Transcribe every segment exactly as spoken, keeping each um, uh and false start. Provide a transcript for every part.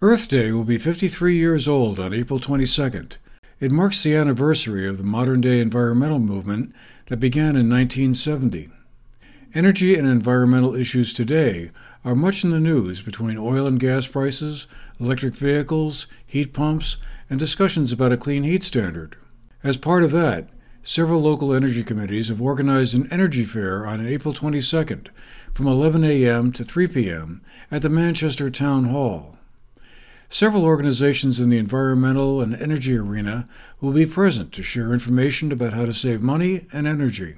Earth Day will be fifty-three years old on April twenty-second. It marks the anniversary of the modern-day environmental movement that began in nineteen seventy. Energy and environmental issues today are much in the news between oil and gas prices, electric vehicles, heat pumps, and discussions about a clean heat standard. As part of that, several local energy committees have organized an energy fair on April twenty-second from eleven a.m. to three p.m. at the Manchester Town Hall. Several organizations in the environmental and energy arena will be present to share information about how to save money and energy.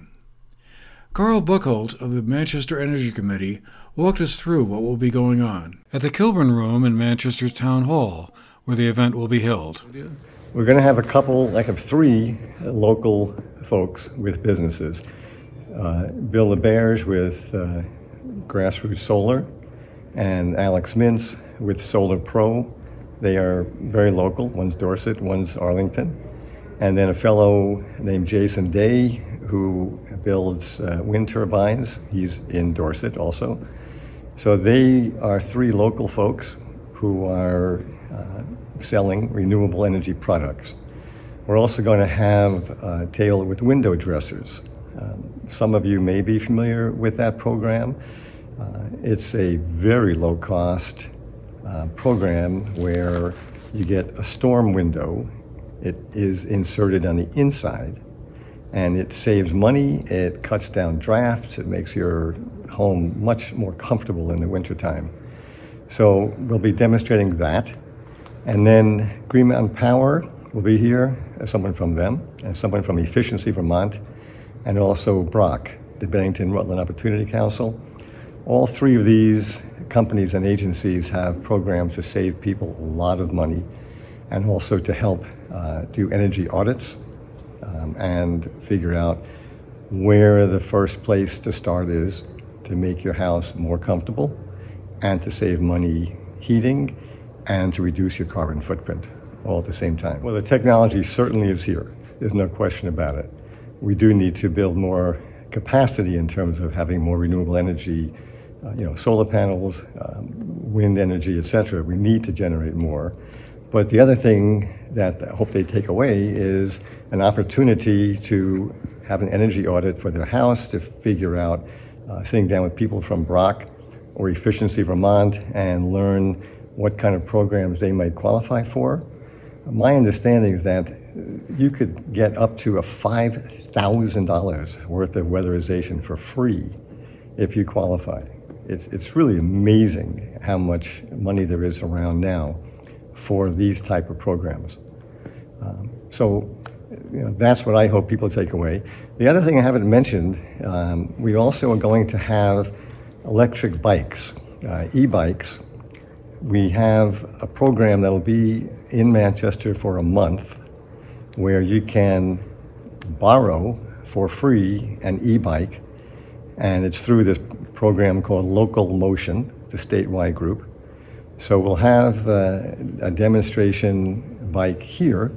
Carl Buchholz of the Manchester Energy Committee walked us through what will be going on at the Kilburn Room in Manchester Town Hall, where the event will be held. We're going to have a couple, like of three local folks with businesses. Uh, Bill LeBerge with uh, Grassroots Solar and Alex Mintz with Solar Pro. They are very local. One's Dorset, one's Arlington. And then a fellow named Jason Day who builds uh, wind turbines. He's in Dorset also. So they are three local folks who are uh, selling renewable energy products. We're also going to have a table with window dressers. Um, some of you may be familiar with that program. Uh, it's a very low cost uh, program where you get a storm window. It is inserted on the inside and it saves money, it cuts down drafts, it makes your home much more comfortable in the wintertime. So we'll be demonstrating that. And then Green Mountain Power will be here, someone from them, and someone from Efficiency Vermont, and also Brock, the Bennington Rutland Opportunity Council. All three of these companies and agencies have programs to save people a lot of money and also to help uh, do energy audits um, and figure out where the first place to start is to make your house more comfortable and to save money heating and to reduce your carbon footprint all at the same time. Well, the technology certainly is here. There's no question about it. We do need to build more capacity in terms of having more renewable energy, uh, you know, solar panels, um, wind energy, et cetera. We need to generate more. But the other thing that I hope they take away is an opportunity to have an energy audit for their house to figure out, uh, sitting down with people from Brock or Efficiency Vermont and learn what kind of programs they might qualify for. My understanding is that you could get up to a five thousand dollars worth of weatherization for free if you qualify. It's, it's really amazing how much money there is around now for these type of programs. Um, so you know, that's what I hope people take away. The other thing I haven't mentioned, um, we also are going to have electric bikes, uh, e-bikes. We have a program that will be in Manchester for a month where you can borrow for free an e-bike, and it's through this program called Local Motion. It's a statewide group. So we'll have uh, a demonstration bike here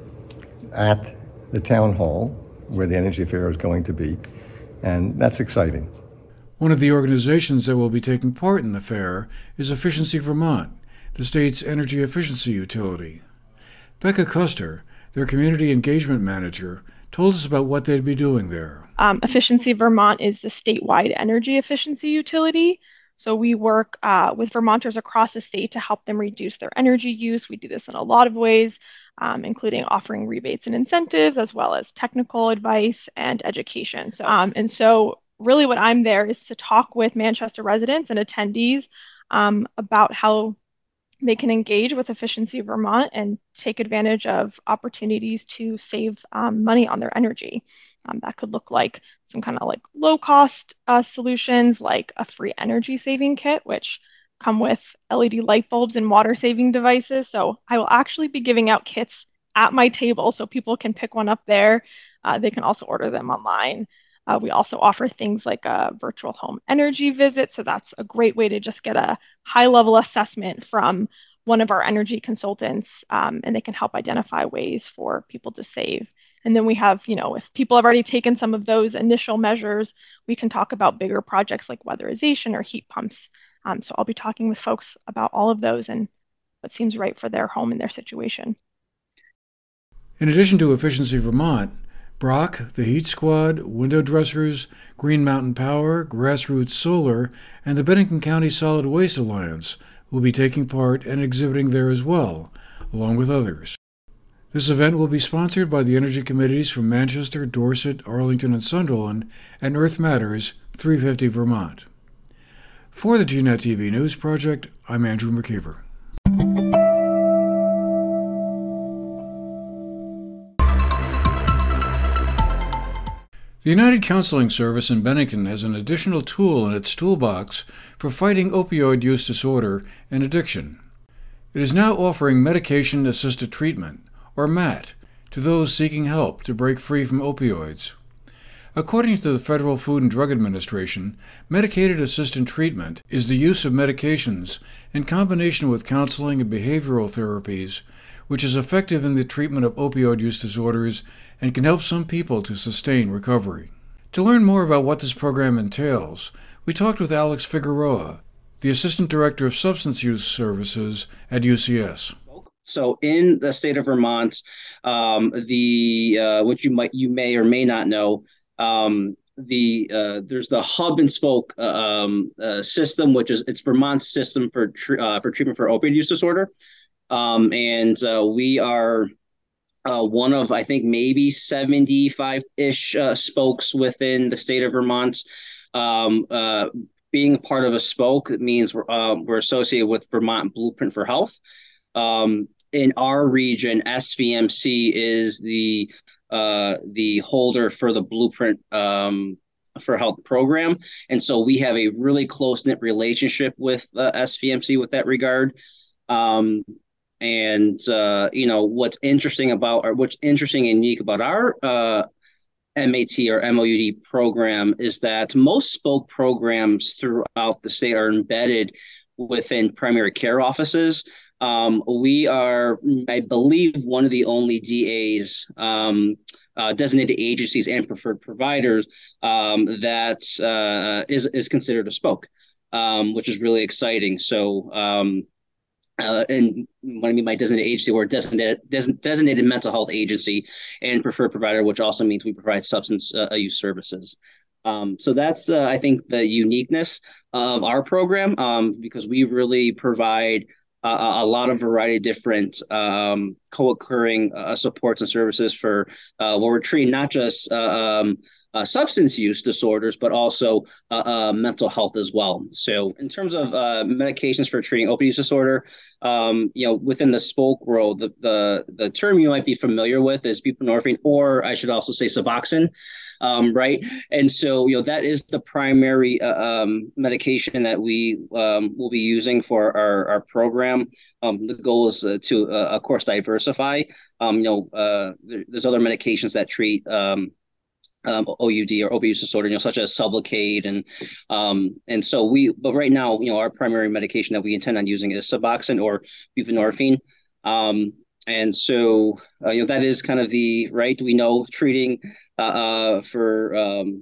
at the town hall where the Energy Fair is going to be, and that's exciting. One of the organizations that will be taking part in the fair is Efficiency Vermont, the state's energy efficiency utility. Becca Custer, their community engagement manager, told us about what they'd be doing there. Um, Efficiency Vermont is the statewide energy efficiency utility. So we work uh, with Vermonters across the state to help them reduce their energy use. We do this in a lot of ways, um, including offering rebates and incentives, as well as technical advice and education. So, um, and so really what I'm there is to talk with Manchester residents and attendees um, about how they can engage with Efficiency Vermont and take advantage of opportunities to save um, money on their energy. Um, that could look like some kind of like low cost uh, solutions like a free energy saving kit, which come with L E D light bulbs and water saving devices. So I will actually be giving out kits at my table so people can pick one up there. Uh, they can also order them online. Uh, we also offer things like a virtual home energy visit. So that's a great way to just get a high level assessment from one of our energy consultants, um, and they can help identify ways for people to save. And then we have, you know, if people have already taken some of those initial measures, we can talk about bigger projects like weatherization or heat pumps. Um, so I'll be talking with folks about all of those and what seems right for their home and their situation. In addition to Efficiency Vermont, Brock, the Heat Squad, Window Dressers, Green Mountain Power, Grassroots Solar, and the Bennington County Solid Waste Alliance will be taking part and exhibiting there as well, along with others. This event will be sponsored by the energy committees from Manchester, Dorset, Arlington, and Sunderland, and Earth Matters, three fifty Vermont. For the G net T V News Project, I'm Andrew McKeever. The United Counseling Service in Bennington has an additional tool in its toolbox for fighting opioid use disorder and addiction. It is now offering medication-assisted treatment, or M A T, to those seeking help to break free from opioids. According to the Federal Food and Drug Administration, medicated assisted treatment is the use of medications in combination with counseling and behavioral therapies, which is effective in the treatment of opioid use disorders and can help some people to sustain recovery. To learn more about what this program entails, we talked with Alex Figueroa, the Assistant Director of Substance Use Services at U C S. So in the state of Vermont, um, the uh, which you might you may or may not know, um, the uh, there's the hub and spoke um, uh, system, which is it's Vermont's system for tr- uh, for treatment for opioid use disorder, um, and uh, we are uh, one of I think maybe seventy-five-ish uh, spokes within the state of Vermont. Um, uh, being a part of a spoke, it means we're uh, we're associated with Vermont Blueprint for Health. Um, in our region, S V M C is the uh, the holder for the Blueprint um, for Health program, and so we have a really close knit relationship with uh, S V M C with that regard. Um, and uh, you know what's interesting about or what's interesting and unique about our uh, M A T or M O U D program is that most spoke programs throughout the state are embedded within primary care offices. Um, we are, I believe, one of the only D As, um, uh, designated agencies and preferred providers um, that uh, is is considered a spoke, um, which is really exciting. So, um, uh, and what I mean by designated agency, we're designated designated mental health agency and preferred provider, which also means we provide substance uh, use services. Um, so that's, uh, I think, the uniqueness of our program um, because we really provide Uh, a lot of variety of different um, co-occurring uh, supports and services for uh, where we're treating not just uh, um, uh, substance use disorders, but also uh, uh, mental health as well. So in terms of uh, medications for treating opioid use disorder, um, you know, within the spoke world, the, the, the term you might be familiar with is buprenorphine, or I should also say Suboxone. Um, right. And so, you know, that is the primary uh, um, medication that we um, will be using for our, our program. Um, the goal is uh, to, uh, of course, diversify. Um, you know, uh, there, there's other medications that treat um, um, O U D or opioid use disorder, you know, such as Sublocade. And um, and so we but right now, you know, our primary medication that we intend on using is Suboxone or buprenorphine. Um, and so, uh, you know, that is kind of the right. We know treating Uh, uh, for um,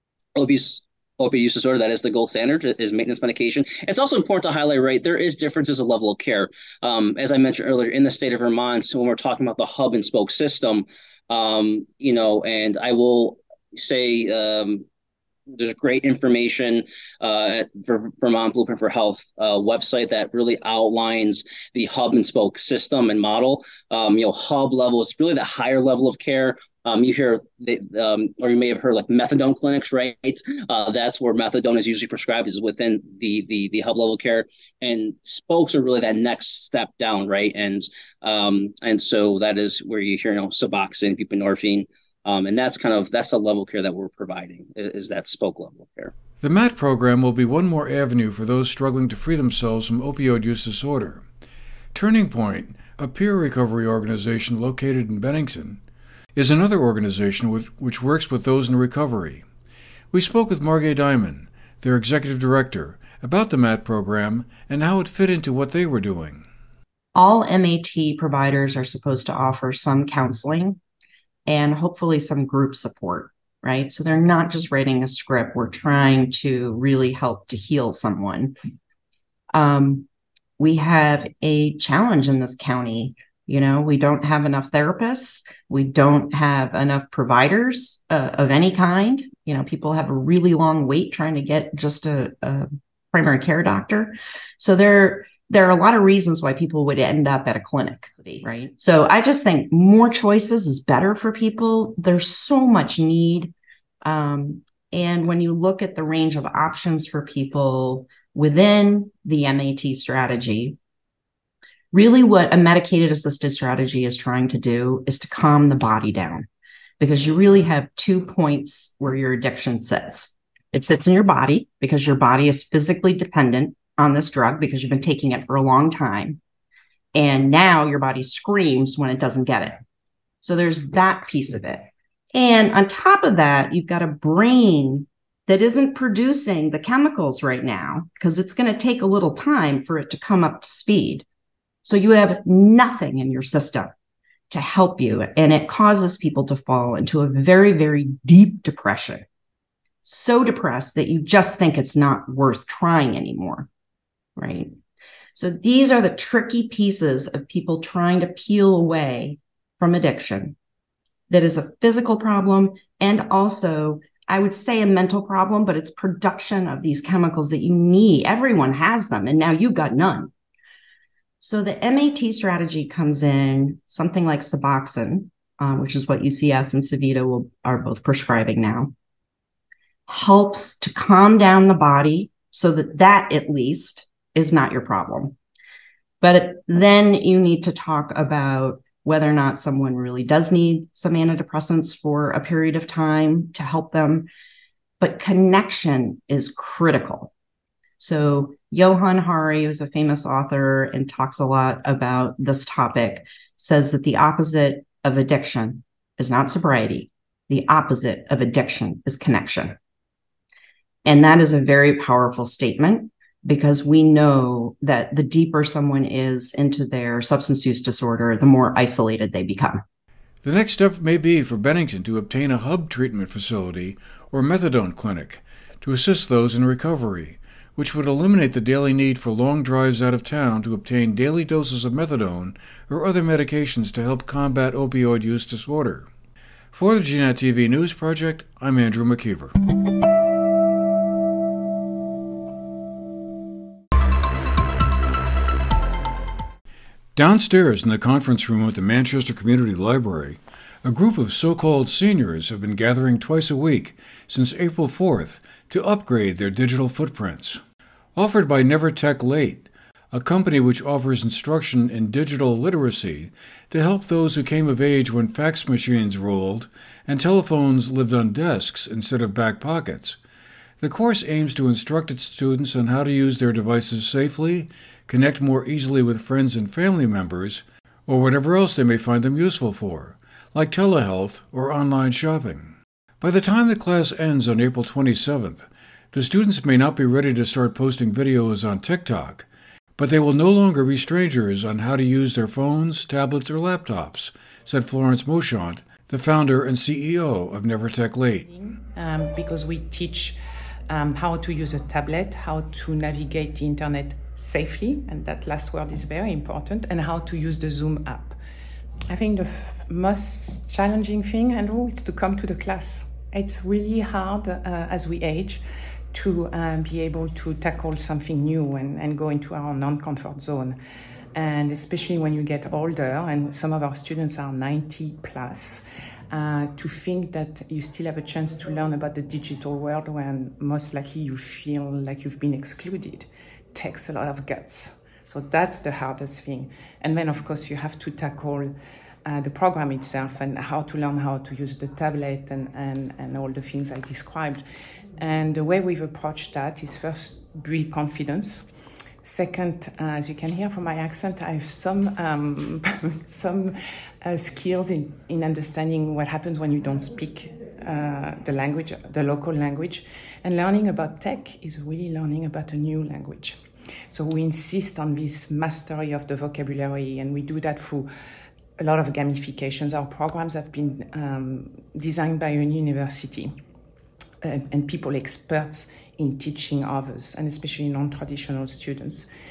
obese opioid use disorder, that is the gold standard, is maintenance medication. It's also important to highlight, right, there is differences of level of care. Um, as I mentioned earlier, in the state of Vermont, when we're talking about the hub and spoke system, um, you know, and I will say um, there's great information uh, at Vermont Blueprint for Health uh, website that really outlines the hub and spoke system and model. Um, you know, hub level is really the higher level of care. Um, you hear, they, um, or you may have heard like methadone clinics, right? Uh, that's where methadone is usually prescribed, is within the the the hub level care, and spokes are really that next step down, right? And um, and so that is where you hear, you know, Suboxone, buprenorphine, um, and that's kind of that's the level of care that we're providing, is, is that spoke level of care. The M A T program will be one more avenue for those struggling to free themselves from opioid use disorder. Turning Point, a peer recovery organization located in Bennington, is another organization which, which works with those in recovery. We spoke with Margay Diamond, their executive director, about the M A T program and how it fit into what they were doing. All M A T providers are supposed to offer some counseling and hopefully some group support, right? So they're not just writing a script. We're trying to really help to heal someone. Um, we have a challenge in this county. You know, we don't have enough therapists. We don't have enough providers uh, of any kind. You know, people have a really long wait trying to get just a, a primary care doctor. So there, there are a lot of reasons why people would end up at a clinic, right? So I just think more choices is better for people. There's so much need. Um, and when you look at the range of options for people within the M A T strategy, really what a medicated assisted strategy is trying to do is to calm the body down, because you really have two points where your addiction sits. It sits in your body because your body is physically dependent on this drug because you've been taking it for a long time. And now your body screams when it doesn't get it. So there's that piece of it. And on top of that, you've got a brain that isn't producing the chemicals right now because it's going to take a little time for it to come up to speed. So you have nothing in your system to help you. And it causes people to fall into a very, very deep depression. So depressed that you just think it's not worth trying anymore, right? So these are the tricky pieces of people trying to peel away from addiction. That is a physical problem and also, I would say, a mental problem, but it's production of these chemicals that you need. Everyone has them, and now you've got none. So the M A T strategy comes in something like Suboxone, um, which is what U C S and Sevita will, are both prescribing now, helps to calm down the body so that that at least is not your problem. But then you need to talk about whether or not someone really does need some antidepressants for a period of time to help them. But connection is critical. So Johann Hari, who's a famous author and talks a lot about this topic, says that the opposite of addiction is not sobriety. The opposite of addiction is connection. And that is a very powerful statement because we know that the deeper someone is into their substance use disorder, the more isolated they become. The next step may be for Bennington to obtain a hub treatment facility or methadone clinic to assist those in recovery, which would eliminate the daily need for long drives out of town to obtain daily doses of methadone or other medications to help combat opioid use disorder. For the G NAT T V News Project, I'm Andrew McKeever. Downstairs in the conference room at the Manchester Community Library, a group of so-called seniors have been gathering twice a week since April fourth to upgrade their digital footprints. Offered by NeverTech Late, a company which offers instruction in digital literacy to help those who came of age when fax machines ruled and telephones lived on desks instead of back pockets. The course aims to instruct its students on how to use their devices safely, connect more easily with friends and family members, or whatever else they may find them useful for, like telehealth or online shopping. By the time the class ends on April twenty-seventh, the students may not be ready to start posting videos on TikTok, but they will no longer be strangers on how to use their phones, tablets, or laptops, said Florence Mochant, the founder and C E O of NeverTech Late. Um, because we teach um, how to use a tablet, how to navigate the internet safely, and that last word is very important, and how to use the Zoom app. I think the f- most challenging thing, Andrew, is to come to the class. It's really hard uh, as we age to uh, be able to tackle something new and, and go into our non-comfort zone. And especially when you get older, and some of our students are ninety plus, uh, to think that you still have a chance to learn about the digital world when most likely you feel like you've been excluded takes a lot of guts. So that's the hardest thing. And then, of course, you have to tackle uh, the program itself and how to learn how to use the tablet and, and, and all the things I described. And the way we've approached that is first build confidence. Second, uh, as you can hear from my accent, I have some um, some uh, skills in, in understanding what happens when you don't speak uh, the language, the local language. And learning about tech is really learning about a new language. So we insist on this mastery of the vocabulary, and we do that through a lot of gamifications. Our programs have been um, designed by a university and, and people experts in teaching others, and especially non-traditional students.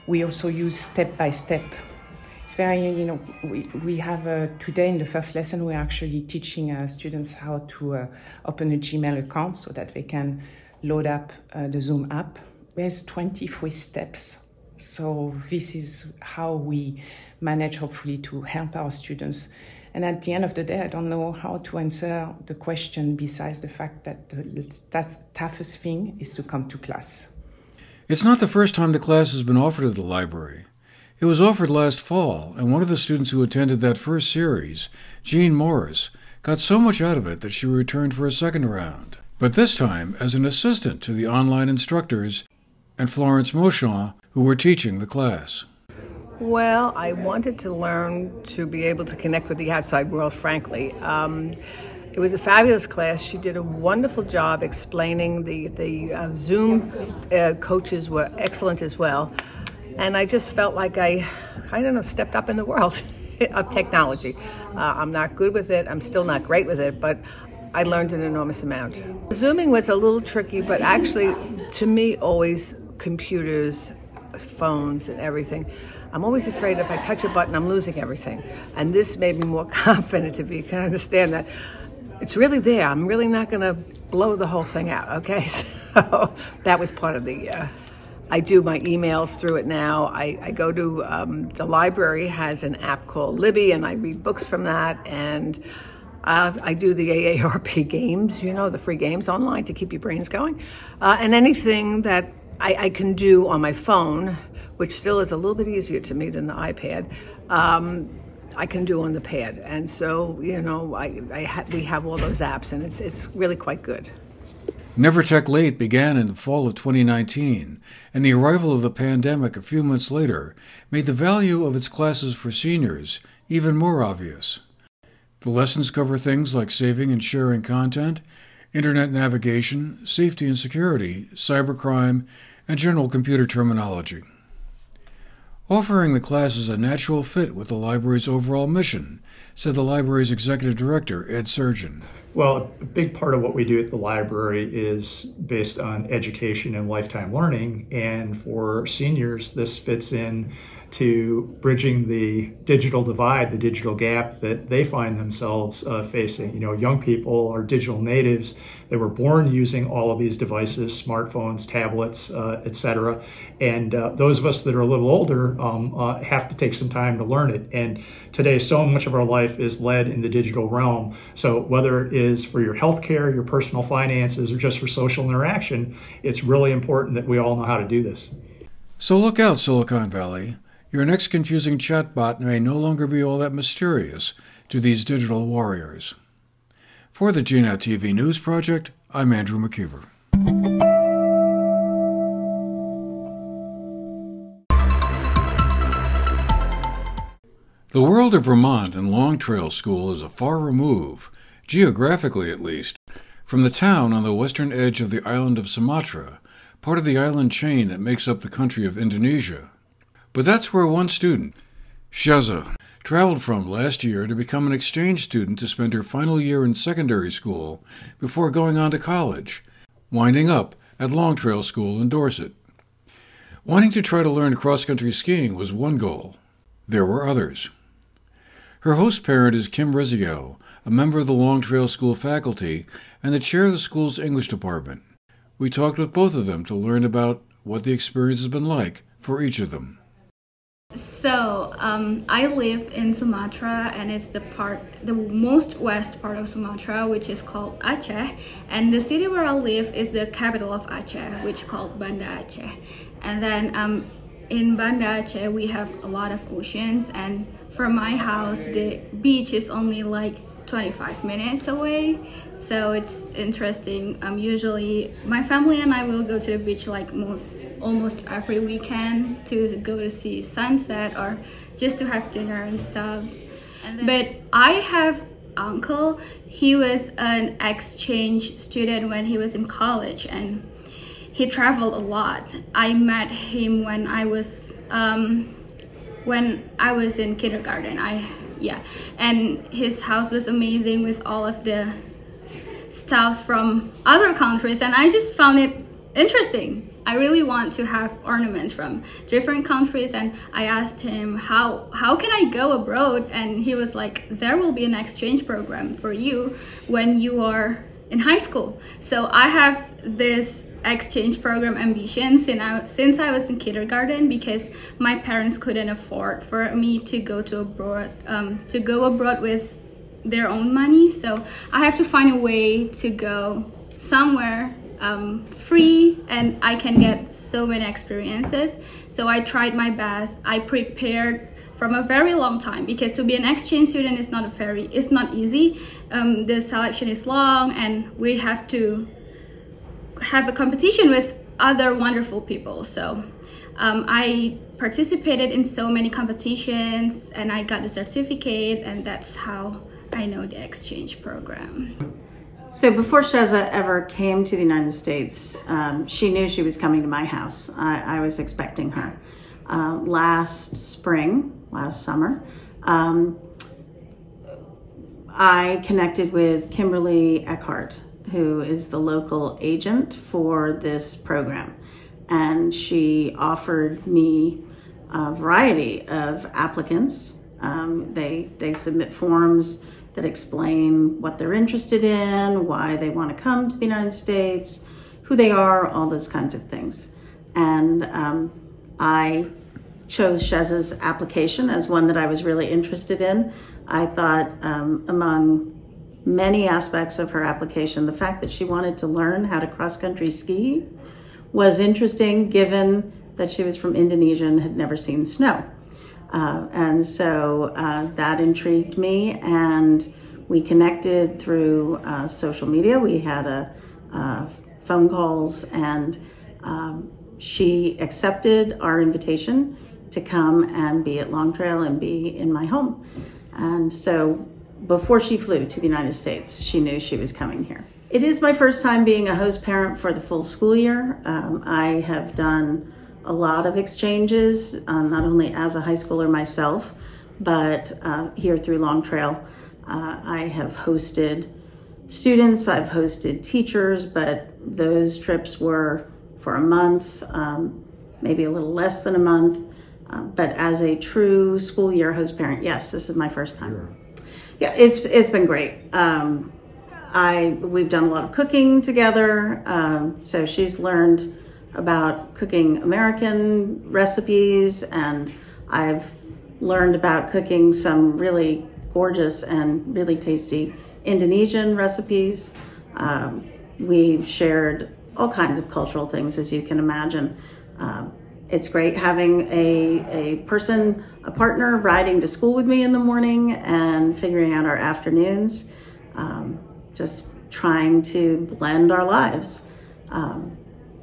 we also use step-by-step. It's very, you know, we, we have, uh, today in the first lesson, we're actually teaching uh, students how to uh, open a Gmail account so that they can load up uh, the Zoom app. There's twenty-three steps. So this is how we manage, hopefully, to help our students. And at the end of the day, I don't know how to answer the question besides the fact that the toughest thing is to come to class. It's not the first time the class has been offered at the library. It was offered last fall, and one of the students who attended that first series, Jean Morris, got so much out of it that she returned for a second round. But this time as an assistant to the online instructors and Florence Mauchamp, who were teaching the class. Well, I wanted to learn to be able to connect with the outside world, frankly. Um, it was a fabulous class. She did a wonderful job explaining. The, the uh, Zoom uh, coaches were excellent as well. And I just felt like I, I don't know, stepped up in the world of technology. Uh, I'm not good with it. I'm still not great with it, but I learned an enormous amount. Zooming was a little tricky, but actually, to me, always computers, phones, and everything. I'm always afraid if I touch a button, I'm losing everything. And this made me more confident to be, can understand that it's really there. I'm really not going to blow the whole thing out, okay? So that was part of the... Uh, I do my emails through it now. I, I go to, um, the library has an app called Libby, and I read books from that. And uh, I do the A A R P games, you know, the free games online to keep your brains going. Uh, and anything that I, I can do on my phone, which still is a little bit easier to me than the iPad, um, I can do on the pad. And so, you know, I, I ha- we have all those apps, and it's it's really quite good. NeverTech Late began in the fall of twenty nineteen, and the arrival of the pandemic a few months later made the value of its classes for seniors even more obvious. The lessons cover things like saving and sharing content, internet navigation, safety and security, cybercrime, and general computer terminology. Offering the class is a natural fit with the library's overall mission, said the library's executive director, Ed Surgeon. Well, a big part of what we do at the library is based on education and lifetime learning. And for seniors, this fits in to bridging the digital divide, the digital gap that they find themselves uh, facing. You know, young people are digital natives. They were born using all of these devices, smartphones, tablets, uh, et cetera. And uh, those of us that are a little older um, uh, have to take some time to learn it. And today, so much of our life is led in the digital realm. So whether it is for your healthcare, your personal finances, or just for social interaction, it's really important that we all know how to do this. So look out, Silicon Valley. Your next confusing chatbot may no longer be all that mysterious to these digital warriors. For the G NOW T V News Project, I'm Andrew McKeever. The world of Vermont and Long Trail School is a far remove, geographically at least, from the town on the western edge of the island of Sumatra, part of the island chain that makes up the country of Indonesia. But that's where one student, Shaza, traveled from last year to become an exchange student to spend her final year in secondary school before going on to college, winding up at Long Trail School in Dorset. Wanting to try to learn cross-country skiing was one goal. There were others. Her host parent is Kim Rizzio, a member of the Long Trail School faculty and the chair of the school's English department. We talked with both of them to learn about what the experience has been like for each of them. So um, I live in Sumatra, and it's the part, the most west part of Sumatra, which is called Aceh. And the city where I live is the capital of Aceh, which is called Banda Aceh. And then um, in Banda Aceh, we have a lot of oceans. And from my house, the beach is only like twenty-five minutes away. So it's interesting. Um, usually, my family and I will go to the beach like most. almost every weekend to go to see sunset or just to have dinner and stuff. And then, but I have uncle, he was an exchange student when he was in college and he traveled a lot. I met him when I was um, when I was in kindergarten. I yeah, and his house was amazing with all of the stuff from other countries, and I just found it interesting. I really want to have ornaments from different countries. And I asked him, how, how can I go abroad? And he was like, there will be an exchange program for you when you are in high school. So I have this exchange program ambition since I, since I was in kindergarten, because my parents couldn't afford for me to go to abroad, um, to go abroad with their own money. So I have to find a way to go somewhere um, free, and I can get so many experiences. So I tried my best. I prepared from a very long time, because to be an exchange student is not a very, it's not easy. Um, the selection is long, and we have to have a competition with other wonderful people. So um, I participated in so many competitions, and I got the certificate, and that's how I know the exchange program. So before Sheza ever came to the United States, um, she knew she was coming to my house. I, I was expecting her. Uh, last spring, last summer, um, I connected with Kimberly Eckhart, who is the local agent for this program. And she offered me a variety of applicants. Um, they, they submit forms that explain what they're interested in, why they want to come to the United States, who they are, all those kinds of things. And um, I chose Sheza's application as one that I was really interested in. I thought um, among many aspects of her application, the fact that she wanted to learn how to cross-country ski was interesting, given that she was from Indonesia and had never seen snow. Uh, and so uh, that intrigued me, and we connected through uh, social media. We had a, uh, phone calls, and um, she accepted our invitation to come and be at Long Trail and be in my home. And so before she flew to the United States, she knew she was coming here. It is my first time being a host parent for the full school year. Um, I have done a lot of exchanges, uh, not only as a high schooler myself, but uh, here through Long Trail. Uh, I have hosted students, I've hosted teachers, but those trips were for a month, um, maybe a little less than a month. Uh, but as a true school year host parent, yes, this is my first time. Sure. Yeah, it's it's been great. Um, I we've done a lot of cooking together, um, so she's learned about cooking American recipes, and I've learned about cooking some really gorgeous and really tasty Indonesian recipes. Um, we've shared all kinds of cultural things, as you can imagine. Um, it's great having a, a person, a partner riding to school with me in the morning and figuring out our afternoons, um, just trying to blend our lives. Um,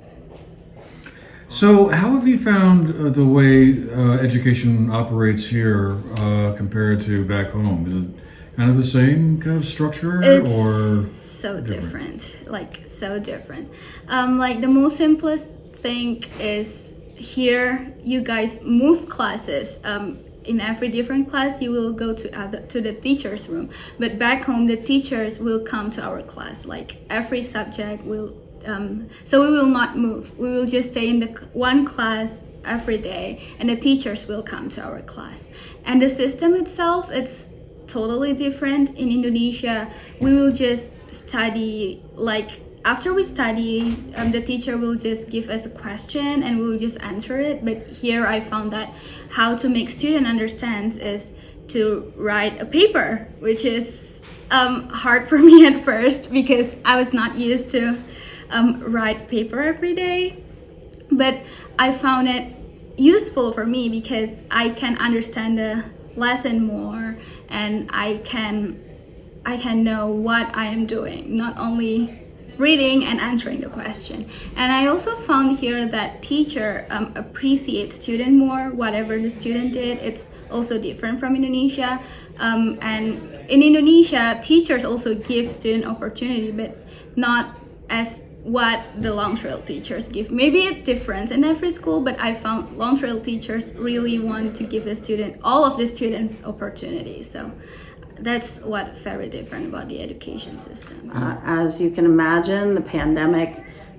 So how have you found uh, the way uh, education operates here uh, compared to back home? Is it kind of the same kind of structure? It's or so different, different like so different. Um, like the most simplest thing is here you guys move classes. Um, in every different class you will go to other to the teacher's room, but back home the teachers will come to our class. Like every subject will Um, so we will not move. We will just stay in the one class every day, and the teachers will come to our class. And the system itself, it's totally different. In Indonesia, we will just study, like after we study, um, the teacher will just give us a question and we will just answer it. But here I found that how to make student understand is to write a paper, which is um, hard for me at first because I was not used to Um, write paper every day, but I found it useful for me because I can understand the lesson more, and I can I can know what I am doing, not only reading and answering the question. And I also found here that teacher um, appreciates student more, whatever the student did. It's also different from Indonesia, um, and in Indonesia teachers also give student opportunity, but not as what the Long Trail teachers give. Maybe it's different in every school, but I found Long Trail teachers really want to give the student, all of the students, opportunities. So that's what very different about the education system. Uh, as you can imagine, the pandemic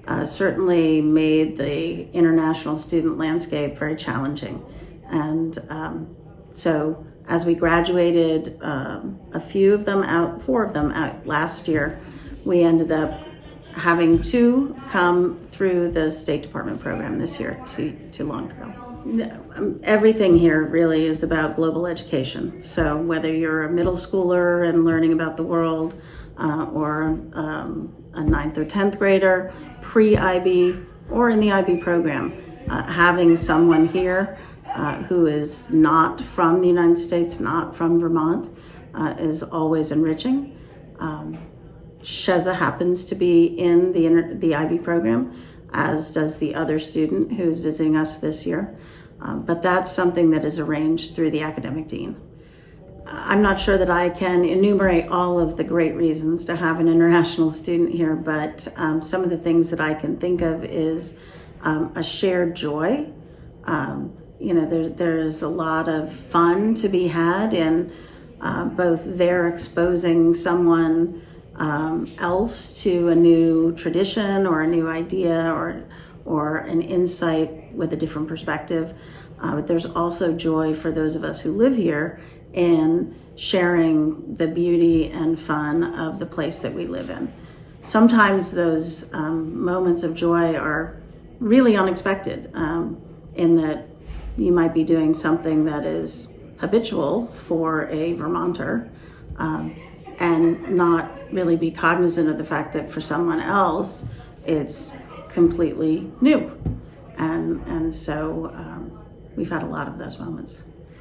uh, certainly made the international student landscape very challenging. And um, so as we graduated, um, a few of them out, four of them out last year, we ended up having two come through the State Department program this year to, to Long Trail. Everything here really is about global education. So whether you're a middle schooler and learning about the world, uh, or um, a ninth or tenth grader, pre-I B, or in the I B program, uh, having someone here uh, who is not from the United States, not from Vermont, uh, is always enriching. Um, Sheza happens to be in the, inter- the I B program, as does the other student who is visiting us this year. Um, but that's something that is arranged through the academic dean. I'm not sure that I can enumerate all of the great reasons to have an international student here, but um, some of the things that I can think of is um, a shared joy. Um, you know, there, there's a lot of fun to be had in uh, both their exposing someone um, else to a new tradition or a new idea or, or an insight with a different perspective. Uh, but there's also joy for those of us who live here in sharing the beauty and fun of the place that we live in. Sometimes those um, moments of joy are really unexpected, um, in that you might be doing something that is habitual for a Vermonter, um, and not really be cognizant of the fact that for someone else it's completely new. And, and so um, we've had a lot of those moments.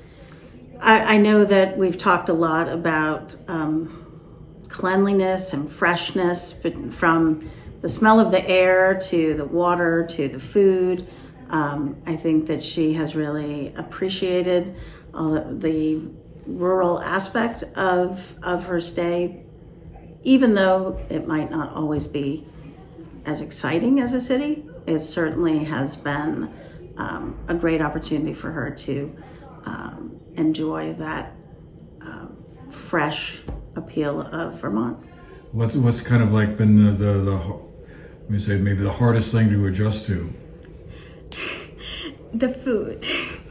I, I know that we've talked a lot about um, cleanliness and freshness, but from the smell of the air to the water to the food. Um, I think that she has really appreciated all the, the rural aspect of, of her stay, even though it might not always be as exciting as a city. It certainly has been um, a great opportunity for her to um, enjoy that um, fresh appeal of Vermont. What's what's kind of like been the, the, the let me say maybe the hardest thing to adjust to? The food.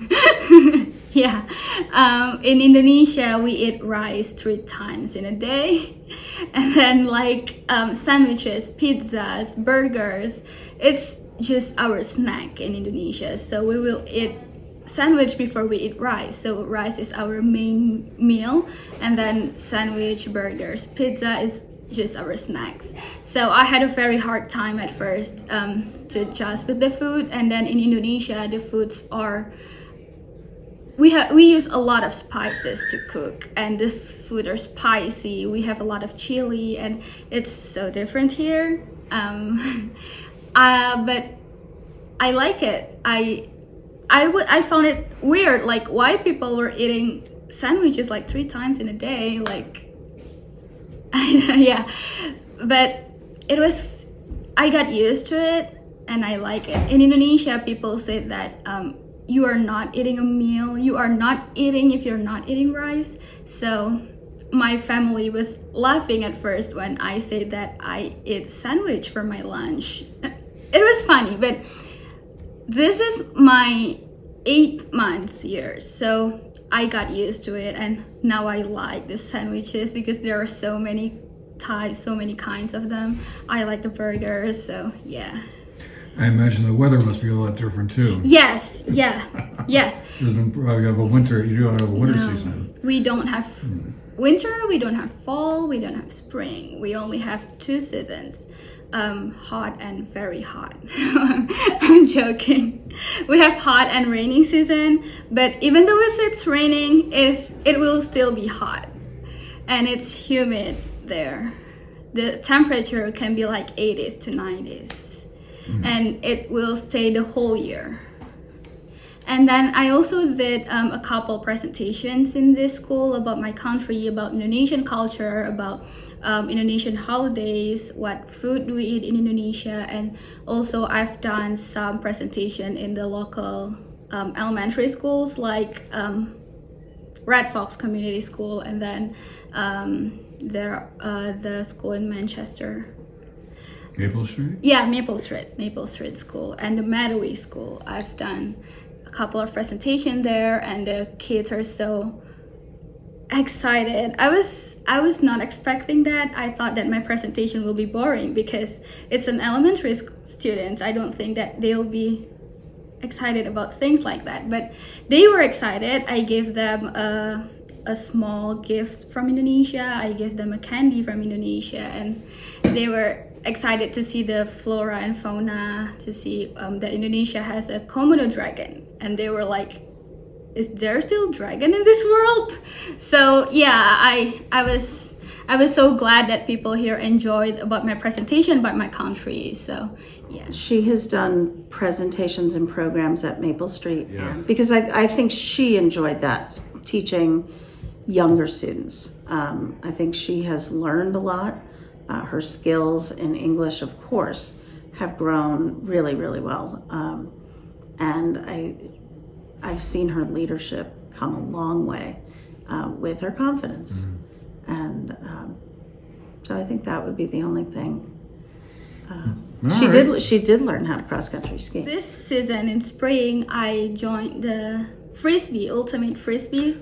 Yeah. Um, in Indonesia, we eat rice three times in a day. And then like um, sandwiches, pizzas, burgers. It's just our snack in Indonesia. So we will eat sandwich before we eat rice. So rice is our main meal. And then sandwich, burgers, pizza is just our snacks. So I had a very hard time at first um, to adjust with the food. And then in Indonesia, the foods are We have we use a lot of spices to cook, and the food are spicy. We have a lot of chili, and it's so different here. Um, uh, but I like it. I I would I found it weird, like why people were eating sandwiches like three times in a day, like yeah. But it was I got used to it, and I like it. In Indonesia, people say that. Um, you are not eating a meal, you are not eating if you're not eating rice. So my family was laughing at first when I said that I eat sandwich for my lunch. It was funny, but this is my eight months here, so I got used to it, and now I like the sandwiches because there are so many types, so many kinds of them. I like the burgers, so yeah. I imagine the weather must be a lot different too. Yes, yeah, yes. You probably have a winter, you don't have a winter no, season. We don't have hmm. winter, we don't have fall, we don't have spring. We only have two seasons, um, hot and very hot. I'm joking. We have hot and rainy season, but even though if it's raining, if it will still be hot. And it's humid there. The temperature can be like eighties to nineties. Mm-hmm. And it will stay the whole year. And then I also did um, a couple presentations in this school about my country, about Indonesian culture, about um, Indonesian holidays, what food do we eat in Indonesia, and also I've done some presentation in the local um, elementary schools like um, Red Fox Community School, and then um, there uh, the school in Manchester. Maple Street? Yeah, Maple Street, Maple Street School, and the Meadowy School. I've done a couple of presentations there, and the kids are so excited. I was I was not expecting that. I thought that my presentation will be boring because it's an elementary students. I don't think that they'll be excited about things like that, but they were excited. I gave them a, a small gift from Indonesia. I gave them a candy from Indonesia, and they were excited to see the flora and fauna, to see um, that Indonesia has a Komodo dragon, and they were like, is there still dragon in this world? So yeah, I I was I was so glad that people here enjoyed about my presentation about my country. So yeah. She has done presentations and programs at Maple Street, yeah. because I, I think she enjoyed that, teaching younger students. Um, I think she has learned a lot. Uh, her skills in English, of course, have grown really, really well. Um, and I, I've seen her leadership come a long way uh, with her confidence. Mm-hmm. And um, so I think that would be the only thing. Uh, she right. did. She did learn how to cross country ski. This season in spring, I joined the frisbee, ultimate frisbee.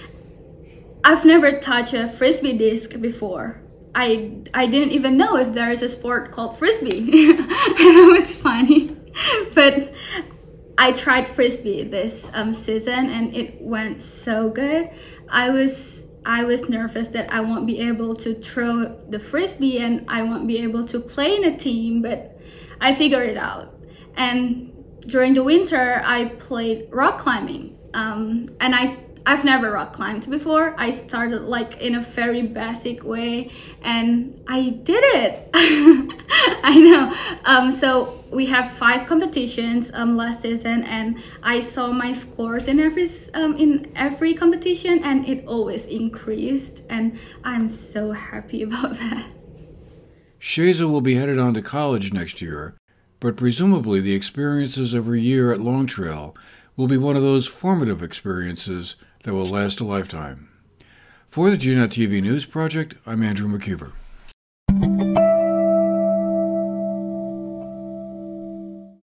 I've never touched a frisbee disc before. I I didn't even know if there is a sport called frisbee. I know it's funny, but I tried frisbee this um, season and it went so good. I was I was nervous that I won't be able to throw the frisbee and I won't be able to play in a team, but I figured it out. And during the winter, I played rock climbing, um, and I. I've never rock climbed before. I started like in a very basic way and I did it. I know. Um, so we have five competitions um, last season and I saw my scores in every, um, in every competition and it always increased and I'm so happy about that. Sheza will be headed on to college next year, but presumably the experiences of her year at Long Trail will be one of those formative experiences that will last a lifetime. For the G Net T V News Project, I'm Andrew McKeever.